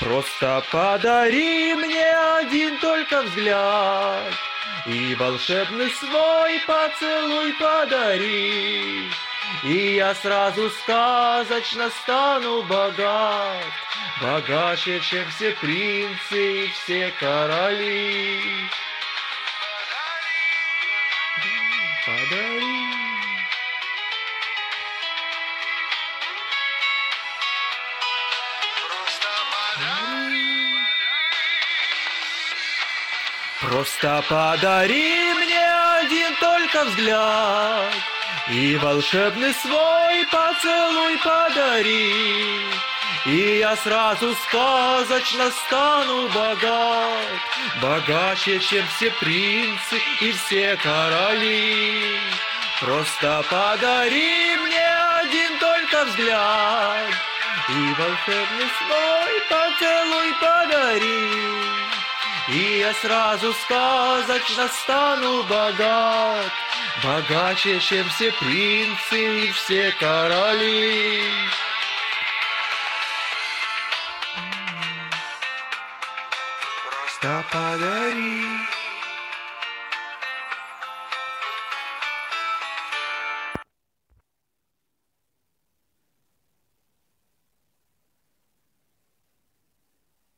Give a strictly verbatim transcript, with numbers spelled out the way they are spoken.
Просто подари мне один только взгляд, и волшебный свой поцелуй подари, и я сразу сказочно стану богат, богаче, чем все принцы и все короли. Подари. Просто подари мне один только взгляд, и волшебный свой поцелуй подари, и я сразу сказочно стану богат, богаче, чем все принцы и все короли. Просто подари мне один только взгляд, и волшебный свой поцелуй подари, и я сразу сказочно стану богат, богаче, чем все принцы и все короли. Просто подари.